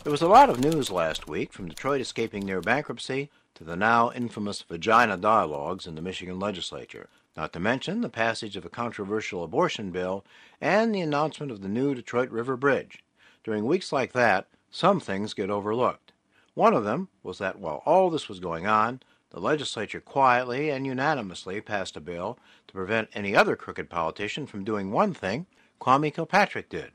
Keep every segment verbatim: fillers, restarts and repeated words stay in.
There was a lot of news last week, from Detroit escaping near bankruptcy to the now infamous vagina dialogues in the Michigan legislature, not to mention the passage of a controversial abortion bill and the announcement of the new Detroit River Bridge. During weeks like that, some things get overlooked. One of them was that while all this was going on, the legislature quietly and unanimously passed a bill to prevent any other crooked politician from doing one thing Kwame Kilpatrick did.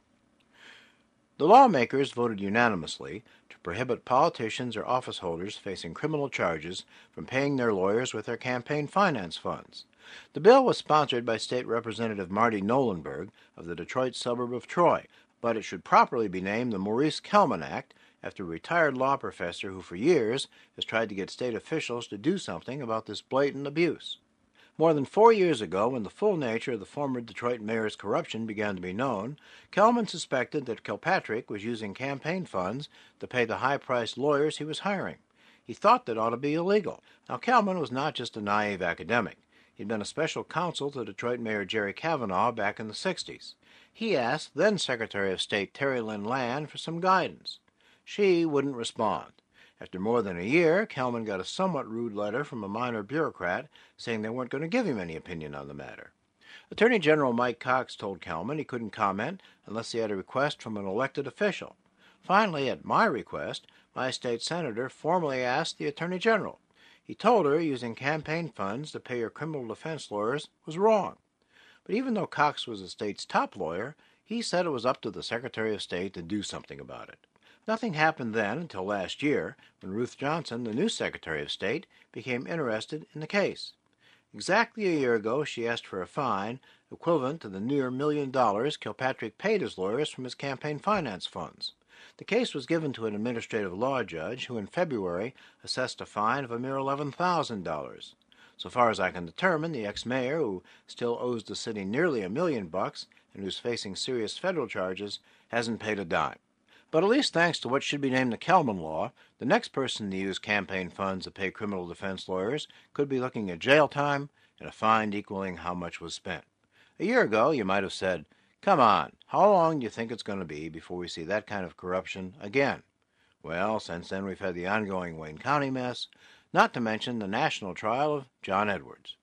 The lawmakers voted unanimously to prohibit politicians or office holders facing criminal charges from paying their lawyers with their campaign finance funds. The bill was sponsored by State Representative Marty Nolenberg of the Detroit suburb of Troy, but it should properly be named the Maurice Kelman Act, after a retired law professor who for years has tried to get state officials to do something about this blatant abuse. More than four years ago, when the full nature of the former Detroit mayor's corruption began to be known, Kelman suspected that Kilpatrick was using campaign funds to pay the high-priced lawyers he was hiring. He thought that ought to be illegal. Now, Kelman was not just a naive academic. He'd been a special counsel to Detroit Mayor Jerry Cavanaugh back in the sixties. He asked then Secretary of State Terry Lynn Land for some guidance. She wouldn't respond. After more than a year, Kelman got a somewhat rude letter from a minor bureaucrat saying they weren't going to give him any opinion on the matter. Attorney General Mike Cox told Kelman he couldn't comment unless he had a request from an elected official. Finally, at my request, my state senator formally asked the Attorney General. He told her using campaign funds to pay her criminal defense lawyers was wrong. But even though Cox was the state's top lawyer, he said it was up to the Secretary of State to do something about it. Nothing happened then until last year, when Ruth Johnson, the new Secretary of State, became interested in the case. Exactly a year ago, she asked for a fine equivalent to the near million dollars Kilpatrick paid his lawyers from his campaign finance funds. The case was given to an administrative law judge who in February assessed a fine of a mere eleven thousand dollars. So far as I can determine, the ex-mayor, who still owes the city nearly a million bucks and who's facing serious federal charges, hasn't paid a dime. But at least thanks to what should be named the Kelman Law, the next person to use campaign funds to pay criminal defense lawyers could be looking at jail time and a fine equaling how much was spent. A year ago, you might have said, "Come on, how long do you think it's going to be before we see that kind of corruption again?" Well, since then we've had the ongoing Wayne County mess, not to mention the national trial of John Edwards.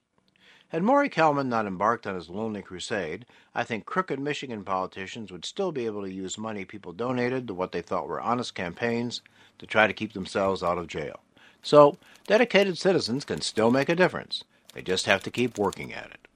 Had Maury Kelman not embarked on his lonely crusade, I think crooked Michigan politicians would still be able to use money people donated to what they thought were honest campaigns to try to keep themselves out of jail. So, dedicated citizens can still make a difference. They just have to keep working at it.